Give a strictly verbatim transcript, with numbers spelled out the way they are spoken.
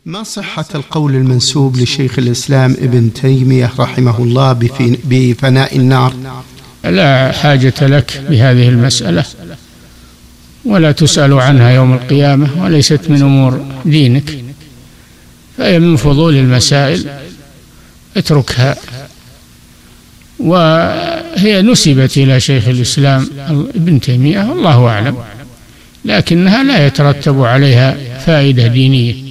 ما صحة القول المنسوب لشيخ الإسلام ابن تيمية رحمه الله بفناء النار؟ لا حاجة لك بهذه المسألة، ولا تسأل عنها يوم القيامة، وليست من أمور دينك، فهي من فضول المسائل، اتركها. وهي نسبت إلى شيخ الإسلام ابن تيمية، الله أعلم، لكنها لا يترتب عليها فائدة دينية.